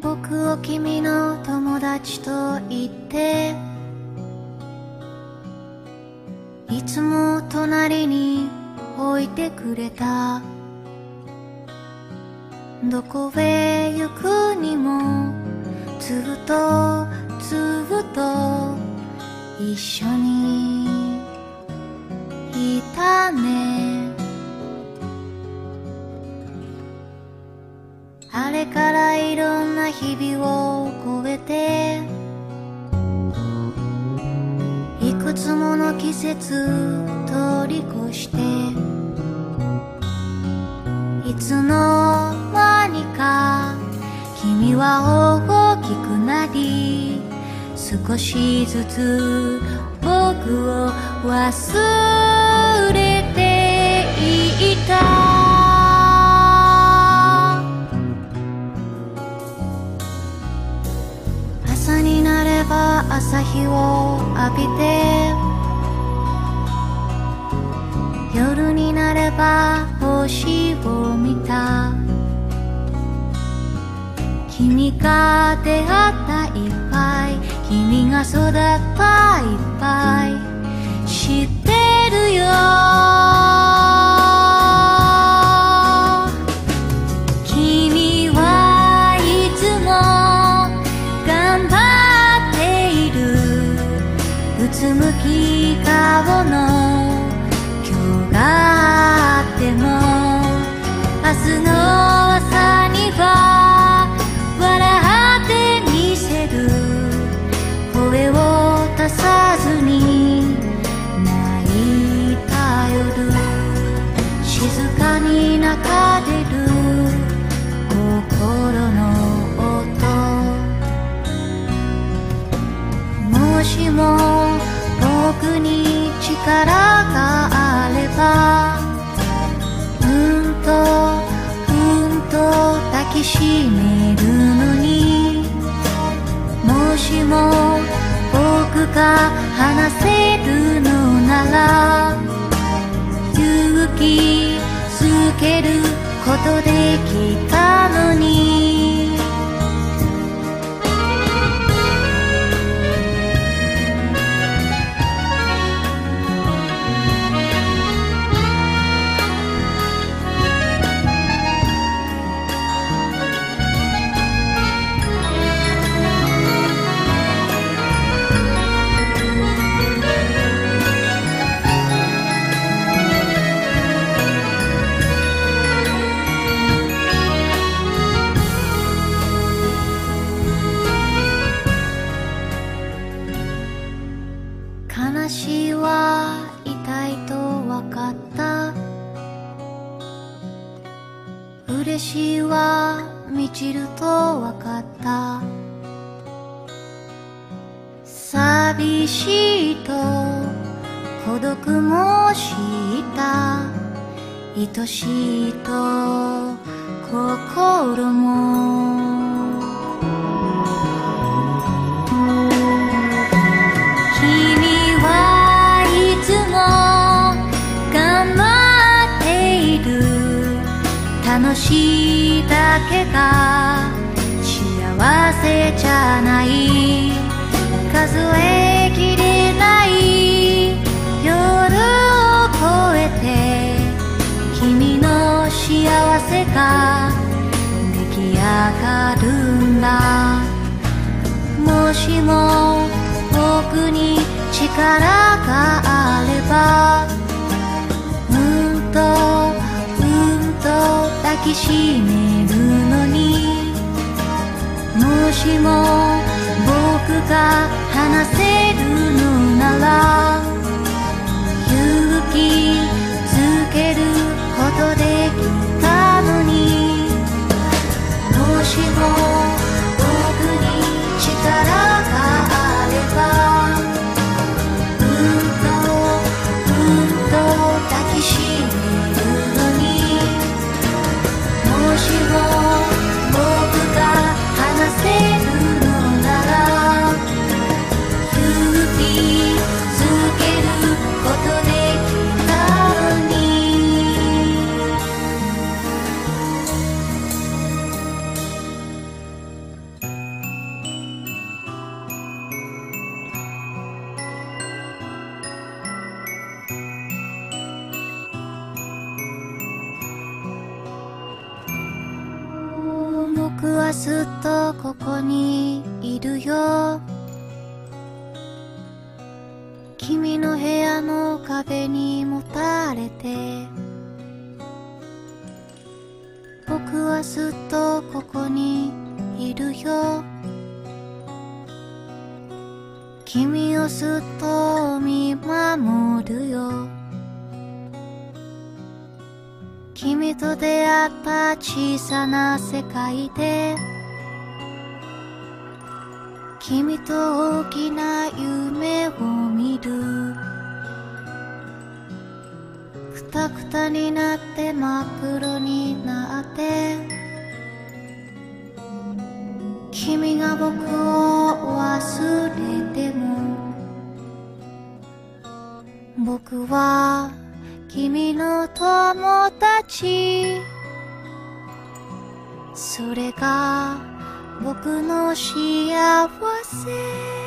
僕を君の友達と言っていつも隣に置いてくれた。どこへ行くにもずっと一緒にいたね。あれからいろんな日々を越えていくつもの季節通り越していつの間にか君は大きくなり少しずつ僕を忘れていった。朝になれば朝日を浴びて夜になれば星を見た。君が出会ったいっぱい君が育ったいっぱい知ってるよ。君はいつも頑張っているうつむき顔の今日があっても明日の朝には笑ってみせる声を出さずに泣いた夜静かに泣かれる心の音。もしも僕に力があれば抱きしめるのにもしも僕が話せるのなら勇気づけることできたのに。話は痛いと分かった。嬉しいは満ちると分かった。寂しいと孤独も知った。愛しいと心も楽しいだけが幸せじゃない。数えきれない夜を越えて君の幸せが出来上がるんだ。もしも僕に力があれば抱きしめるのにもしも僕が話せるのなら勇気づけることできたのにもしも僕に力があれば抱きしめるのにもしも僕が話せるのなら勇気はずっとここにいるよ。君の部屋の壁にもたれて、僕はずっとここにいるよ。君をずっと見守るよ。君と出会った小さな世界で、君と大きな夢を見る。くたくたになって真っ黒になって、君が僕を忘れても、僕は君の友達。それが僕の幸せ。